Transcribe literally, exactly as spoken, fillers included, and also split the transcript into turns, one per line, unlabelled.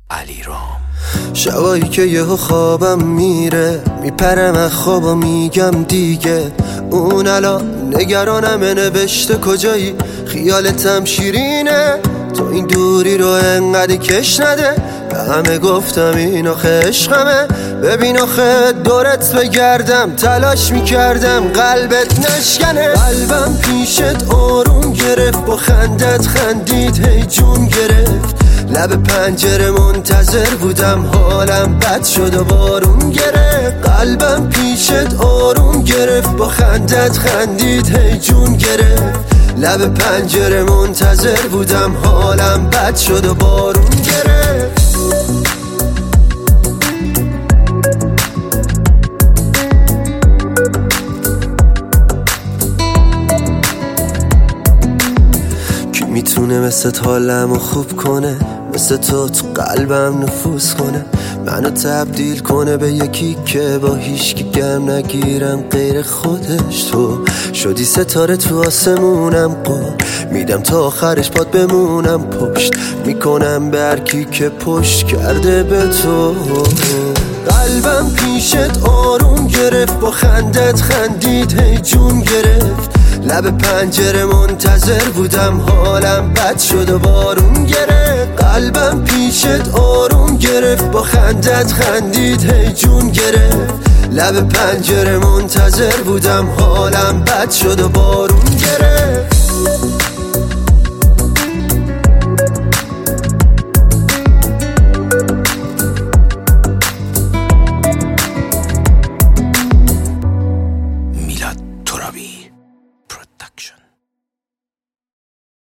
علیرام. شبایی که یهو خوابم میره، میپرم از خواب و میگم دیگه اون الان نگرانمه، نوشته کجایی، خیالتم شیرینه، تو این دوری رو انقدر کش نده، به همه گفتم این آخه عشقمه، ببین آخه دورت بگردم تلاش میکردم قلبت نشکنه، قلبم پیشت آروم گرفت، با خندت خندید هی جون گرفت، لب پنجره منتظر بودم حالم بد شد و بارون گرفت، قلبم پیشت آروم گرفت، با خندت خندید هی جون گرفت، لب پنجره منتظر بودم حالم بد شد و بارون گرفت. کی میتونه مثل حالمو خوب کنه، مثل تو تو قلبم نفوذ کنه، منو تبدیل کنه به یکی که با هیچکی گرم نگیرم غیر خودش، تو شدی ستاره تو آسمونم، قول میدم تا آخرش پات بمونم، پشت میکنم به هر کی که پشت کرده به تو، قلبم پیشت آروم گرفت، با خندت خندید هی جون گرفت، لب پنجره منتظر بودم حالم بد شد و بارون گرفت، قلبم پیشت آروم گرفت، با خندت خندید هی جون گرفت، لب پنجره منتظر بودم حالم بد شد و بارون گرفت.